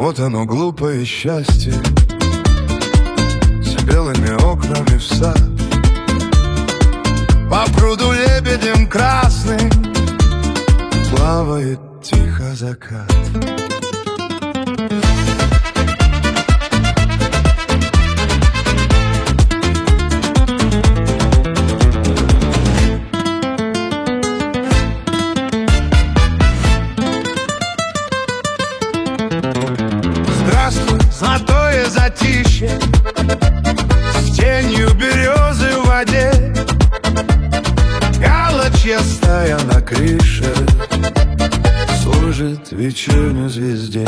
Вот оно, глупое счастье, с белыми окнами в сад. По пруду лебедем красным плавает тихо закат. Здравствуй, золотое затишье, с тенью березы в воде. Галочья стая на крыше служит вечерней звезде.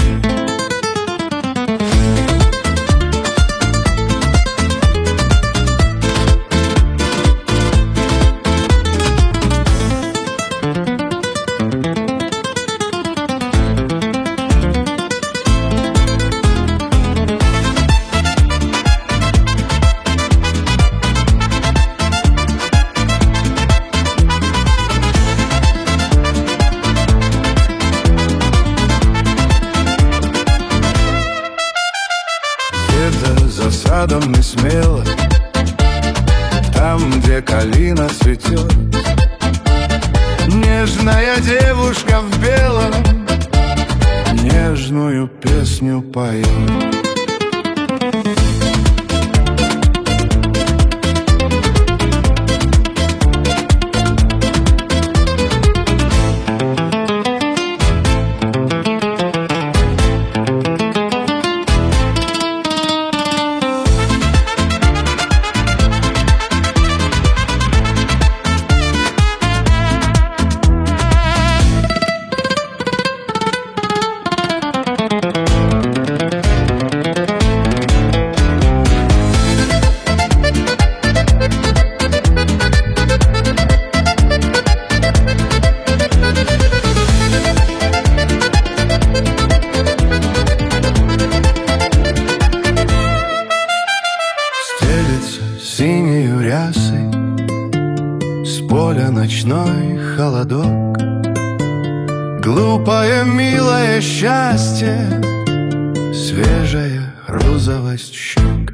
Где-то за садом не смело, там, где калина цветет, нежная девушка в белом нежную песню поет. Синею рясой с поля ночной холодок. Глупое, милое счастье, свежая розовость щек.